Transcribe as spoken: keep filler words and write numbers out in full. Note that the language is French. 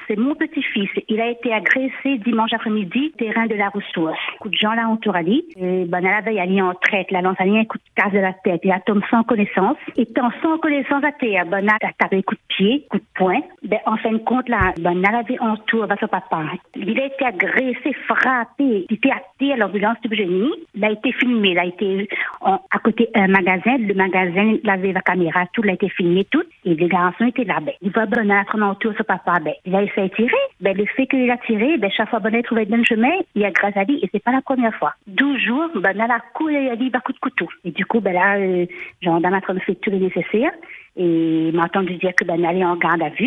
c'est mon petit-fils. Il a été agressé dimanche après-midi, terrain de la ressource. Coup de gens là ont tourali. Ben, elle avait allé en traite, là, l'enseignant, un coup de casse de la tête. Il a tombé sans connaissance. Étant sans connaissance à terre, ben, elle a tapé coup de pied, coup de poing. Ben, en fin de compte, là, ben, elle avait en tour, ben, son papa. Il a été agressé, frappé. Il était à terre, l'ambulance du génie. Il a été filmé. Il a été en, à côté d'un magasin. Le magasin, il avait la caméra, tout, il a été filmé, tout. Et les garçons étaient là, ben. Il voit ben, elle a pris en tour, son papa, ben. Il a essayé de tirer. Ben, le fait qu'il a tiré, ben, chaque fois, ben, il a trouvé le même chemin. Il a grâce à lui, et c'est pas la première fois. douze jours, ben, elle a couru, il a dit, bah, coup de couteau. Et du coup, ben, là, euh, gendarme a fait tout le nécessaire. Et il m'a entendu dire que, ben, elle allait en garde à vue.